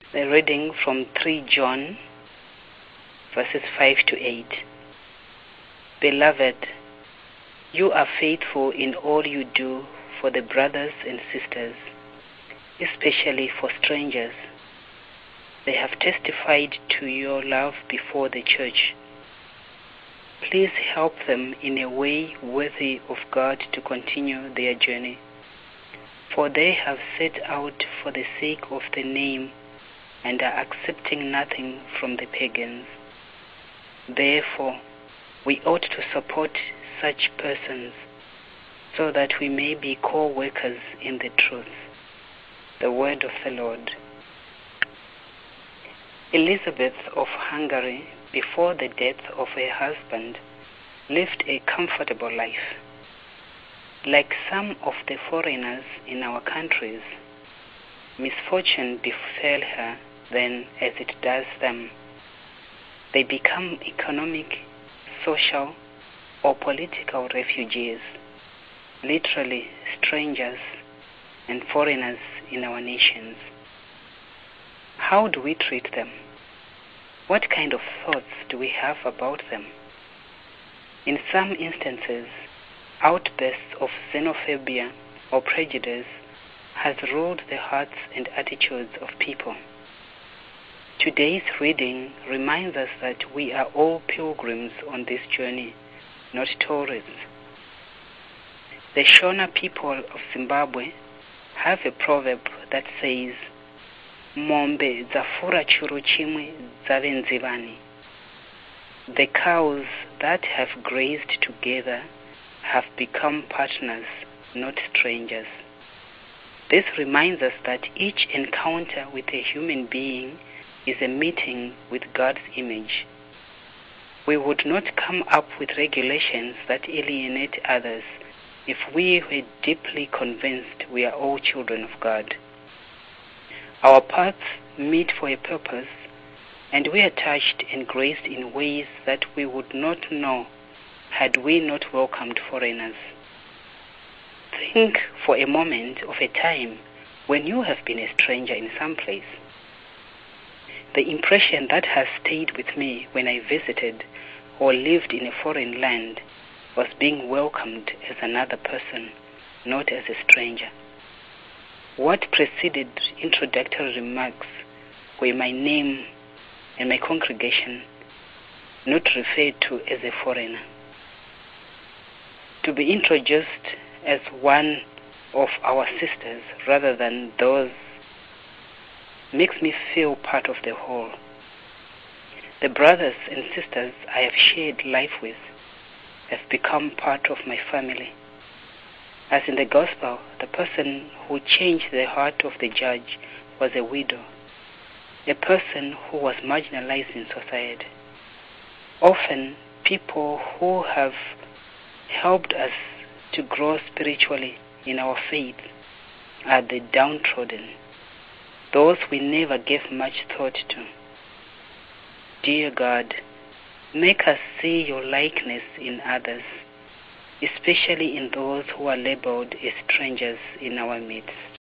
The reading from 3 John, verses 5 to 8. Beloved, you are faithful in all you do for the brothers and sisters, especially for strangers. They have testified to your love before the church. Please help them in a way worthy of God to continue their journey, for they have set out for the sake of the name and are accepting nothing from the pagans. Therefore, we ought to support such persons so that we may be co-workers in the truth. The word of the Lord. Elizabeth of Hungary, before the death of her husband, lived a comfortable life. Like some of the foreigners in our countries, misfortune befell her then as it does them. They become economic, social, or political refugees, literally strangers and foreigners in our nations. How do we treat them? What kind of thoughts do we have about them? In some instances, outbursts of xenophobia or prejudice has ruled the hearts and attitudes of people. Today's reading reminds us that we are all pilgrims on this journey, not tourists. The Shona people of Zimbabwe have a proverb that says, Mombe zafura churu chimwe zavenzivani. The cows that have grazed together have become partners, not strangers. This reminds us that each encounter with a human being is a meeting with God's image. We would not come up with regulations that alienate others if we were deeply convinced we are all children of God. Our paths meet for a purpose, and we are touched and graced in ways that we would not know had we not welcomed foreigners. Think for a moment of a time when you have been a stranger in some place. The impression that has stayed with me when I visited or lived in a foreign land was being welcomed as another person, not as a stranger. What preceded introductory remarks were my name and my congregation, not referred to as a foreigner. To be introduced as one of our sisters rather than those makes me feel part of the whole. The brothers and sisters I have shared life with have become part of my family. As in the gospel, the person who changed the heart of the judge was a widow, a person who was marginalized in society. Often, people who have helped us to grow spiritually in our faith are the downtrodden, those we never gave much thought to. Dear God, make us see your likeness in others, especially in those who are labeled as strangers in our midst.